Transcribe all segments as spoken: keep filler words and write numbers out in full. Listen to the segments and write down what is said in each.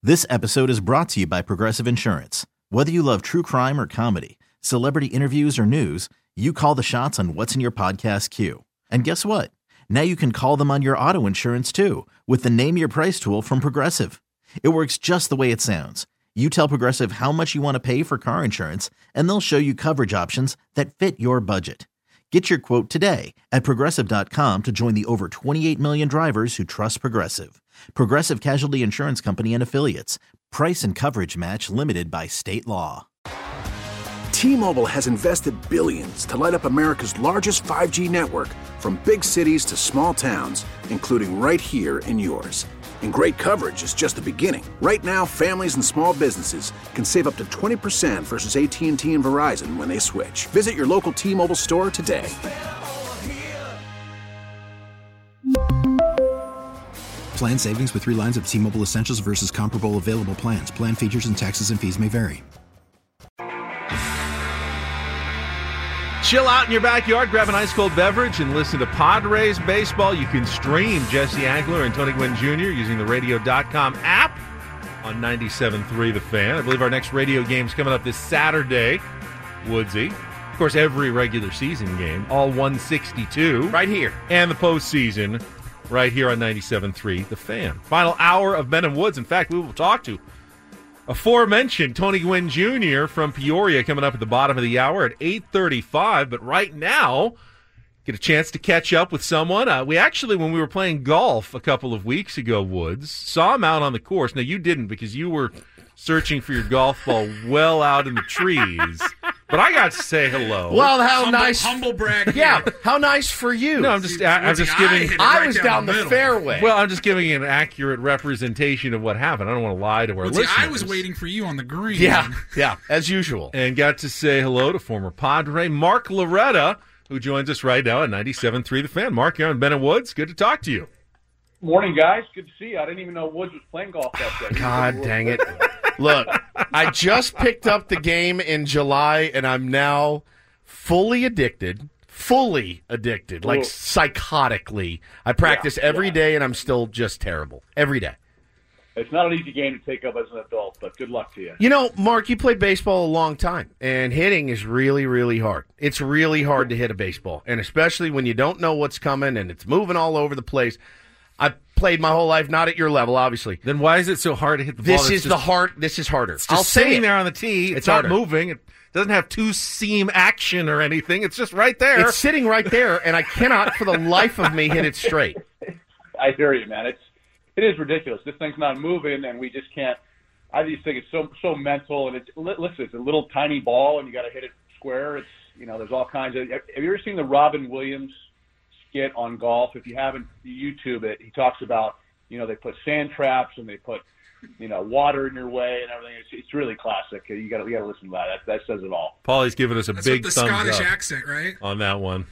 This episode is brought to you by Progressive Insurance. Whether you love true crime or comedy, celebrity interviews or news, you call the shots on what's in your podcast queue. And guess what? Now you can call them on your auto insurance too with the Name Your Price tool from Progressive. It works just the way it sounds. You tell Progressive how much you want to pay for car insurance, and they'll show you coverage options that fit your budget. Get your quote today at Progressive dot com to join the over twenty-eight million drivers who trust Progressive. Progressive Casualty Insurance Company and Affiliates. Price and coverage match limited by state law. T-Mobile has invested billions to light up America's largest five G network, from big cities to small towns, including right here in yours. And great coverage is just the beginning. Right now, families and small businesses can save up to twenty percent versus A T and T and Verizon when they switch. Visit your local T-Mobile store today. Plan savings with three lines of T-Mobile Essentials versus comparable available plans. Plan features and taxes and fees may vary. Chill out in your backyard, grab an ice-cold beverage, and listen to Padres baseball. You can stream Jesse Agler and Tony Gwynn Junior using the radio dot com app on ninety-seven point three The Fan. I believe our next radio game is coming up this Saturday, Woodsy. Of course, every regular season game, all one sixty-two. Right here. And the postseason right here on ninety-seven point three The Fan. Final hour of Ben and Woods. In fact, we will talk to aforementioned Tony Gwynn Junior from Peoria coming up at the bottom of the hour at eight thirty-five. But right now, get a chance to catch up with someone. Uh, we actually, when we were playing golf a couple of weeks ago, Woods, saw him out on the course. Now, you didn't because you were searching for your golf ball well out in the trees. But I got to say hello. Well, how humble, nice. Humble brag. Yeah, how nice for you. No, I'm just, I, I'm just giving. I, right was down down the the, middle. fairway. Well, I'm just giving an accurate representation of what happened. I don't want to lie to our Well, see, listeners. I was waiting for you on the green. yeah, yeah, as usual. And got to say hello to former Padre Mark Loretta, who joins us right now at ninety-seven point three The Fan. Mark, you're on Ben and Woods. Good to talk to you. Morning, guys. Good to see you. I didn't even know Woods was playing golf that day. God dang it. Look, I just picked up the game in July, and I'm now fully addicted. Fully addicted, like Ooh. psychotically. I practice Yeah, every yeah. day, and I'm still just terrible. Every day. It's not an easy game to take up as an adult, but good luck to you. You know, Mark, you played baseball a long time, and hitting is really, really hard. It's really hard to hit a baseball, and especially when you don't know what's coming and it's moving all over the place. I played my whole life, not at your level, obviously. Then why is it so hard to hit the ball? This It's is just, the hard. This is harder. It's just I'll say sitting it. there on the tee. It's, It's not harder. moving. It doesn't have two seam action or anything. It's just right there. It's sitting right there, and I cannot, for the life of me, hit it straight. I hear you, man. It's it is ridiculous. This thing's not moving, and we just can't. I just think it's so so mental, and it's listen. It's a little tiny ball, and you got to hit it square. It's you know, there's all kinds of. Have you ever seen the Robin Williams skit on golf? If you haven't, YouTube it. He talks about you know they put sand traps and they put you know water in your way and everything. It's, it's really classic. You got to you got to listen to that. that. That says it all. Paulie's giving us a That's big with the thumbs Scottish up accent, right? on that one.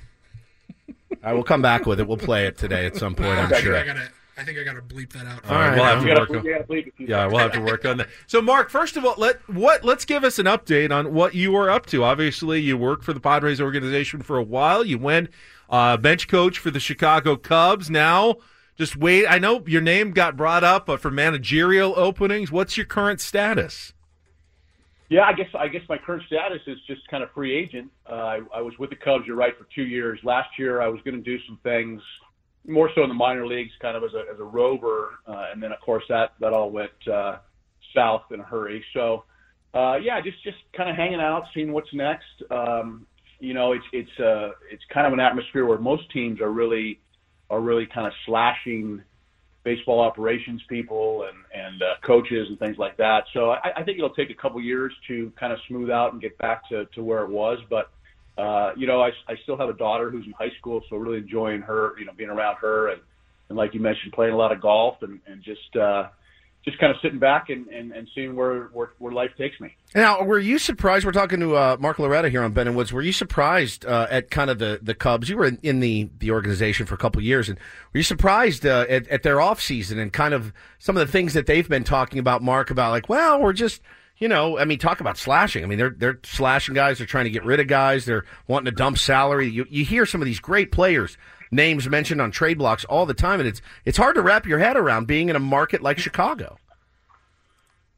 I will come back with it. We'll play it today at some point, Uh, I'm I think sure. I gotta. I think I gotta bleep that out. All right, right, we'll have You to got work to on. you got to believe it. Yeah, we'll have to work on that. So, Mark, first of all, let what let's give us an update on what you were up to. Obviously, you worked for the Padres organization for a while. You went uh, bench coach for the Chicago Cubs. Now, just wait. I know your name got brought up uh, for managerial openings. What's your current status? Yeah, I guess I guess my current status is just kind of free agent. Uh, I, I was with the Cubs, you're right, for two years. Last year, I was going to do some things, more so in the minor leagues, kind of as a as a rover, uh, and then of course that that all went uh, south in a hurry. So, uh, yeah, just just kind of hanging out, seeing what's next. Um, you know, it's it's uh, it's kind of an atmosphere where most teams are really are really kind of slashing baseball operations people and, and uh, coaches and things like that. So I, I think it'll take a couple years to kind of smooth out and get back to, to where it was. But, uh, you know, I, I still have a daughter who's in high school, so really enjoying her, you know, being around her. And, and like you mentioned, playing a lot of golf and, and just uh, just kind of sitting back and, and, and seeing where, where, where life takes me. Now, were you surprised? We're talking to uh, Mark Loretta here on Ben and Woods. Were you surprised uh, at kind of the, the Cubs? You were in, in the, the organization for a couple of years, and were you surprised uh, at, at their off season and kind of some of the things that they've been talking about, Mark, about like, well, we're just, you know, I mean, talk about slashing. I mean, they're they're slashing guys. They're trying to get rid of guys. They're wanting to dump salary. You you hear some of these great players' names mentioned on trade blocks all the time, and it's it's hard to wrap your head around being in a market like Chicago.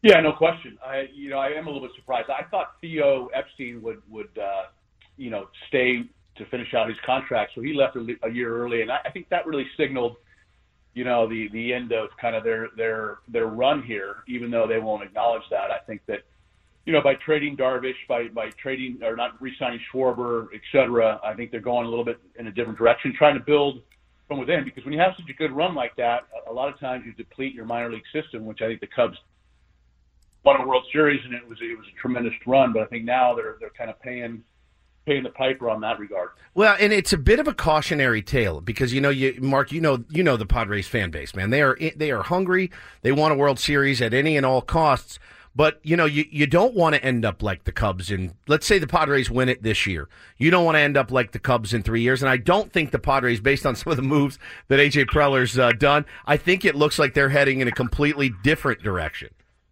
Yeah, no question. I, you know, I am a little bit surprised. I thought Theo Epstein would, would, uh, you know, stay to finish out his contract, so he left a, a year early, and I, I think that really signaled, you know, the the end of kind of their their their run here. Even though they won't acknowledge that, I think that, you know, by trading Darvish, by by trading or not re-signing Schwarber, et cetera, I think they're going a little bit in a different direction, trying to build from within. Because when you have such a good run like that, a lot of times you deplete your minor league system, which I think the Cubs won a World Series, and it was it was a tremendous run. But I think now they're they're kind of paying paying the piper on that regard. Well, and it's a bit of a cautionary tale because you know, you Mark, you know, you know the Padres fan base, man. They are they are hungry. They want a World Series at any and all costs. But you know, you you don't want to end up like the Cubs in. Let's say the Padres win it this year. You don't want to end up like the Cubs in three years. And I don't think the Padres, based on some of the moves that A J Preller's uh, done, I think it looks like they're heading in a completely different direction.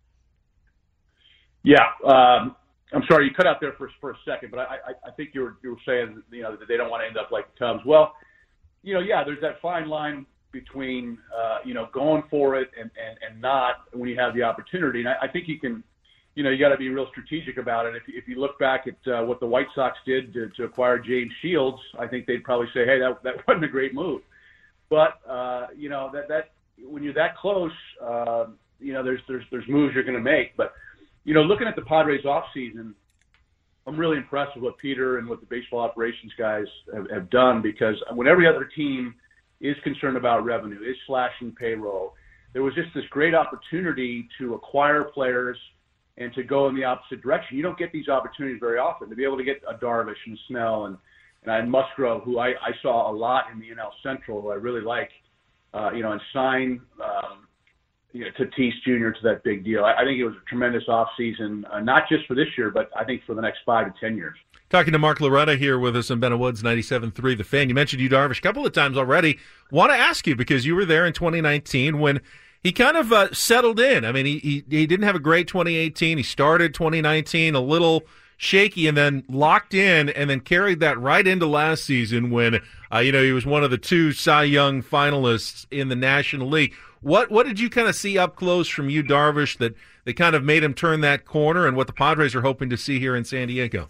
Yeah. Um, I'm sorry, you cut out there for for a second, but I, I, I think you were you were saying, you know, that they don't want to end up like the Cubs. Well, you know, yeah, there's that fine line between uh, you know, going for it and, and, and not when you have the opportunity. And I, I think you can, you know, you got to be real strategic about it. If you, if you look back at uh, what the White Sox did to, to acquire James Shields, I think they'd probably say, hey, that that wasn't a great move. But uh, you know, that that when you're that close, uh, you know, there's there's there's moves you're going to make, but. You know, looking at the Padres offseason, I'm really impressed with what Peter and what the baseball operations guys have, have done, because when every other team is concerned about revenue, is slashing payroll, there was just this great opportunity to acquire players and to go in the opposite direction. You don't get these opportunities very often, to be able to get a Darvish and Snell and, and I Musgrove, who I, I saw a lot in the N L Central, who I really like, uh, you know, and sign um, you know, Tatis Junior to that big deal. I, I think it was a tremendous offseason, uh, not just for this year, but I think for the next five to ten years. Talking to Mark Loretta here with us on Ben and Woods ninety-seven point three, The Fan. You mentioned Yu Darvish a couple of times already. Want to ask you, because you were there in twenty nineteen when he kind of uh, settled in. I mean, he, he he didn't have a great twenty eighteen. He started twenty nineteen a little shaky and then locked in and then carried that right into last season when, uh, you know, he was one of the two Cy Young finalists in the National League. What what did you kind of see up close from Yu Darvish that, that kind of made him turn that corner, and what the Padres are hoping to see here in San Diego?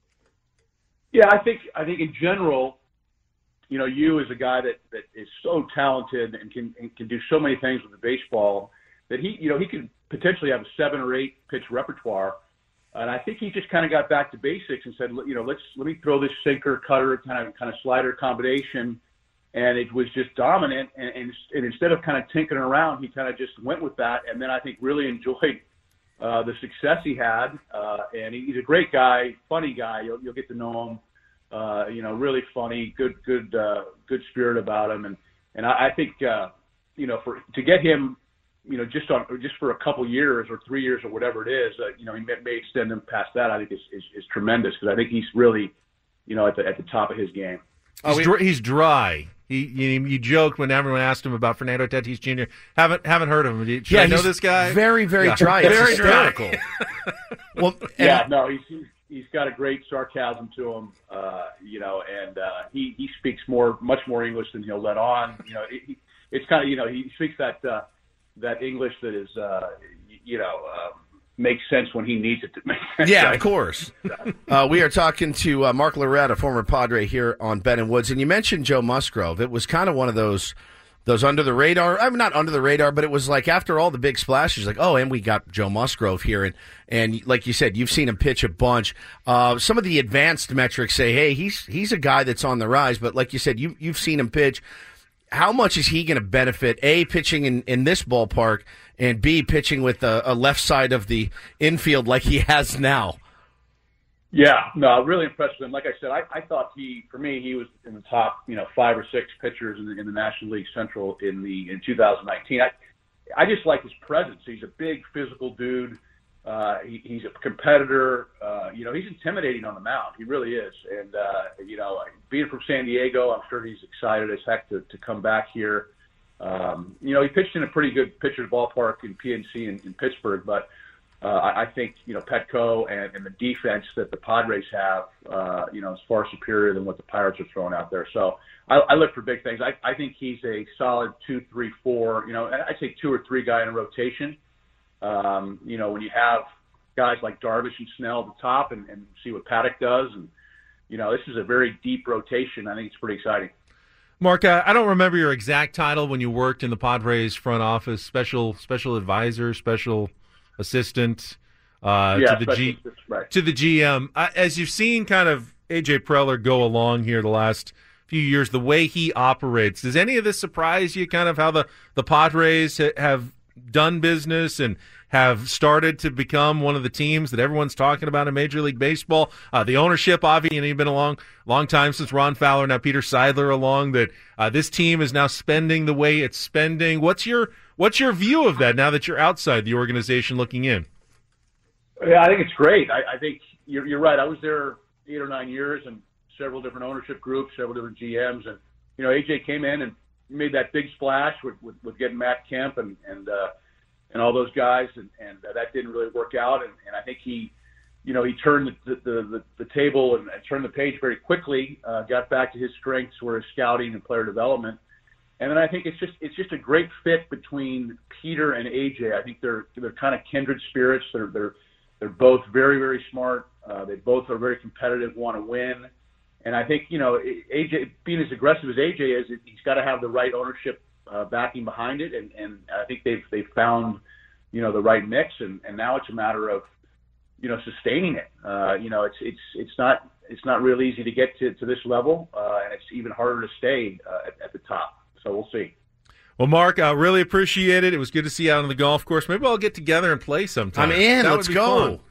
Yeah, I think I think in general, you know, Yu is a guy that, that is so talented and can and can do so many things with the baseball that he, you know, he could potentially have a seven or eight pitch repertoire. And I think he just kind of got back to basics and said, you know, let's let me throw this sinker, cutter, kind of kind of slider combination. And it was just dominant, and, and, and instead of kind of tinkering around, he kind of just went with that, and then I think really enjoyed uh, the success he had. Uh, and he's a great guy, funny guy. You'll, you'll get to know him. Uh, you know, really funny, good, good, uh, good spirit about him. And and I, I think uh, you know, for to get him, you know, just on just for a couple years or three years or whatever it is, uh, you know, he may, may extend him past that. I think is is, is tremendous, because I think he's really, you know, at the at the top of his game. He's, oh, dry, he's dry. He, you, you joked when everyone asked him about Fernando Tatis Junior Haven't haven't heard of him. Should yeah, I know this guy? Very, very yeah. dry. Very it's hysterical. dry. well, yeah, no, he's, he's he's got a great sarcasm to him, uh, you know, and uh, he he speaks more, much more English than he'll let on. You know, it, it's kind of, you know, he speaks that uh, that English that is, uh, you know. Um, makes sense when he needs it to make sense. Yeah, right? Of course. uh, we are talking to uh, Mark Loretta, former Padre, here on Ben and Woods, and you mentioned Joe Musgrove. It was kind of one of those those under the radar. I'm mean, not under the radar, but it was like after all the big splashes, like, oh, and we got Joe Musgrove here, and and like you said, you've seen him pitch a bunch. Uh, some of the advanced metrics say, hey, he's he's a guy that's on the rise, but like you said, you you've seen him pitch. How much is he going to benefit, A, pitching in, in this ballpark, and B, pitching with a, a left side of the infield like he has now? Yeah, no, I'm really impressed with him. Like I said, I, I thought he, for me, he was in the top, you know, five or six pitchers in the, in the National League Central in the in two thousand nineteen. I, I just like his presence. He's a big physical dude. Uh, he, he's a competitor. Uh, you know, he's intimidating on the mound. He really is. And, uh, you know, being from San Diego, I'm sure he's excited as heck to, to come back here. Um, you know, he pitched in a pretty good pitcher's ballpark in P N C in, in Pittsburgh, but uh, I, I think, you know, Petco and, and the defense that the Padres have, uh, you know, is far superior than what the Pirates are throwing out there. So I, I look for big things. I, I think he's a solid two, three, four, you know, I'd say two or three guy in a rotation. Um, you know, when you have guys like Darvish and Snell at the top, and, and see what Paddock does, and you know, this is a very deep rotation. I think it's pretty exciting. Mark, uh, I don't remember your exact title when you worked in the Padres front office, special special advisor, special assistant uh, yeah, to the G right. to the G M. Uh, as you've seen, kind of A J Preller go along here the last few years, the way he operates. Does any of this surprise you? Kind of how the the Padres ha- have done business and have started to become one of the teams that everyone's talking about in Major League Baseball. Uh, the ownership, obviously, and you've been a long, long time since Ron Fowler, now Peter Seidler along, that uh, this team is now spending the way it's spending. What's your what's your view of that now that you're outside the organization looking in? Yeah, I think it's great. I, I think you're, you're right. I was there eight or nine years and several different ownership groups, several different G Ms. And, you know, A J came in and made that big splash with, with, with getting Matt Kemp and, and, uh, and all those guys, and, and uh, that didn't really work out. And, and I think he, you know, he turned the the, the, the table and, and turned the page very quickly. Uh, got back to his strengths, were his scouting and player development. And then I think it's just it's just a great fit between Peter and A J. I think they're they're kind of kindred spirits. They're they're they're both very very smart. Uh, they both are very competitive, want to win. And I think, you know, A J being as aggressive as A J is, he's got to have the right ownership Uh, backing behind it, and, and I think they've they've found, you know, the right mix, and, and now it's a matter of, you know, sustaining it. Uh, you know, it's it's it's not it's not real easy to get to, to this level, uh, and it's even harder to stay uh, at, at the top. So we'll see. Well, Mark, I really appreciate it. It was good to see you out on the golf course. Maybe I'll get together and play sometime. I'm in. That Let's would be go. fun.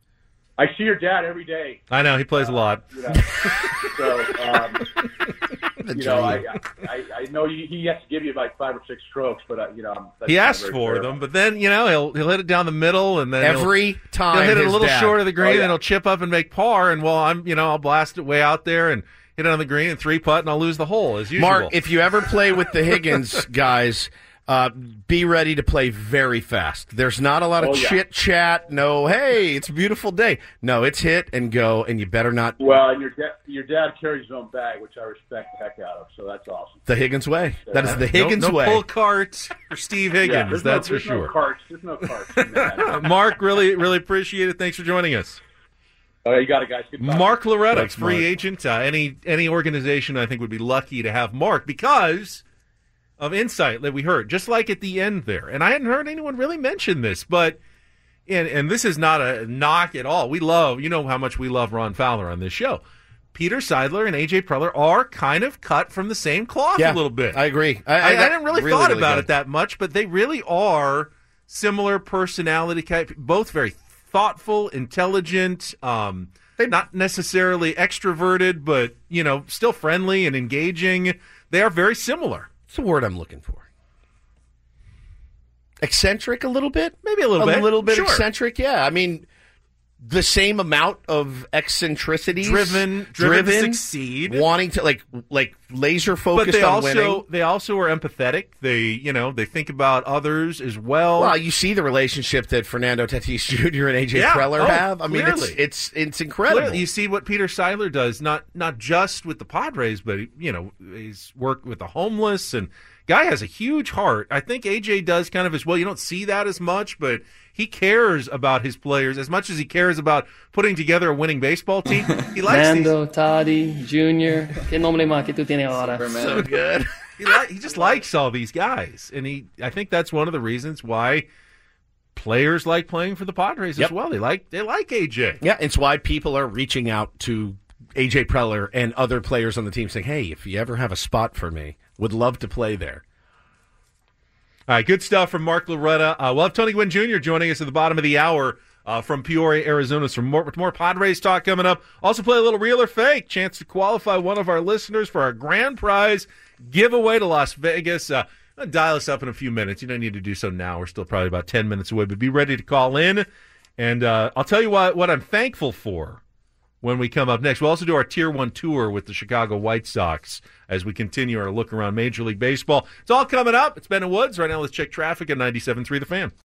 I see your dad every day. I know he plays uh, a lot. You know, so um, you know, I, I I know he, he has to give you like five or six strokes, but uh, you know, that's He not asks very for fair. them, but then you know he'll he'll hit it down the middle, and then Every he'll, time he'll hit it a his little dad. short of the green, Oh, yeah. and he'll chip up and make par. And well, I'm you know I'll blast it way out there and hit it on the green and three putt, and I'll lose the hole as usual. Mark, if you ever play with the Higgins guys, uh, be ready to play very fast. There's not a lot of Oh, yeah. chit chat. No, hey, it's a beautiful day. No, it's hit and go, and you better not. Well, and your dad your dad carries his own bag, which I respect the heck out of. So that's awesome. The Higgins way. That is the Higgins no, no way. pull cart for Steve Higgins. Yeah, there's that's no, for there's sure. No carts. There's no carts. in that. Mark, really really appreciate it. Thanks for joining us. All right, you got it, guys. Good talk. Mark Loretta, Thanks, free Mark. agent. Uh, any any organization I think would be lucky to have Mark because of insight that we heard, just like at the end there. And I hadn't heard anyone really mention this, but and and this is not a knock at all. We love, you know how much we love Ron Fowler on this show. Peter Seidler and A J Preller are kind of cut from the same cloth Yeah, a little bit. I agree. I, I, I, I didn't really, really thought really about good. it that much, but they really are similar personality type, both very thoughtful, intelligent, um, not necessarily extroverted, but, you know, still friendly and engaging. They are very similar. What's the word I'm looking for? Eccentric a little bit? Maybe a little a bit. little bit Sure. eccentric, yeah. I mean, the same amount of eccentricities. Driven, driven, to succeed. Wanting to, like, like laser But focused they on also winning. they also are empathetic. They you know they think about others as well. Well, you see the relationship that Fernando Tatis Junior and A J Yeah. Preller Oh, have. I mean, it's clearly. it's it's incredible. Clearly, you see what Peter Seidler does, not not just with the Padres, but you know he's worked with the homeless, and guy has a huge heart. I think A J does kind of as well. You don't see that as much, but he cares about his players as much as he cares about putting together a winning baseball team. He likes Nando, Toddy, Junior, che nome ma che tu tieni ora? so good. these. He, li- he just likes all these guys, and he. I think that's one of the reasons why players like playing for the Padres Yep. as well. They like they like A J. Yeah, it's why people are reaching out to A J Preller and other players on the team saying, hey, if you ever have a spot for me, would love to play there. All right, good stuff from Mark Loretta. Uh, we'll have Tony Gwynn Junior joining us at the bottom of the hour uh, from Peoria, Arizona. So more, more Padres talk coming up. Also play a little real or fake. Chance to qualify one of our listeners for our grand prize giveaway to Las Vegas. Uh, I'll dial us up in a few minutes. You don't need to do so now. We're still probably about ten minutes away, but be ready to call in. And uh, I'll tell you what, what I'm thankful for when we come up next. We'll also do our Tier one tour with the Chicago White Sox as we continue our look around Major League Baseball. It's all coming up. It's Ben and Woods. Right now, let's check traffic at ninety-seven point three The Fan.